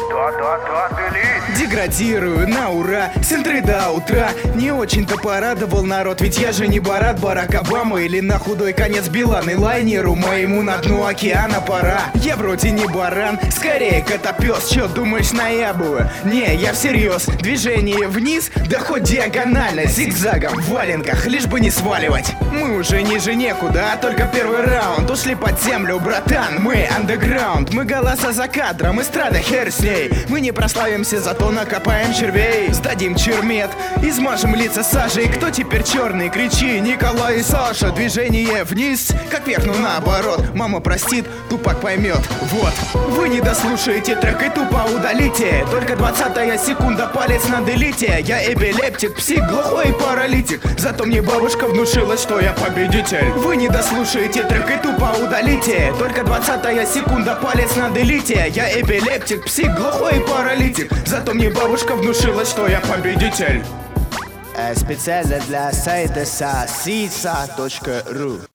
Деградирую на ура, с интры до утра. Не очень-то порадовал народ, ведь я же не Барат, Барак Обама или на худой конец Билан. И лайнеру моему на дно океана пора. Я вроде не баран, скорее котопес. Чё думаешь, наябываю? Не, я всерьез. Движение вниз, да хоть диагонально, зигзагом, в валенках, лишь бы не сваливать. Мы уже ниже некуда, а только первый раунд. Ушли под землю, братан, мы андеграунд. Мы голоса за кадром, эстрада хер с ней. Мы не прославимся, зато накопаем червей. Сдадим чермет, измажем лица сажей. Кто теперь черный? Кричи, Николай и Саша. Движение вниз, как вверх, но наоборот. Мама простит, Тупак поймет. Вот, вы не дослушаете трек и тупо удалите. Только 20-я секунда, палец на делите. Я эпилептик, псих, глухой и паралитик. Зато мне бабушка внушила, что я победитель. Вы не дослушаете трек и тупо удалите. Только 20-я секунда, палец на делите. Я эпилептик, псих, глухой и паралитик. Зато мне бабушка внушила, что я победитель. Специально для сайта sasica.ru.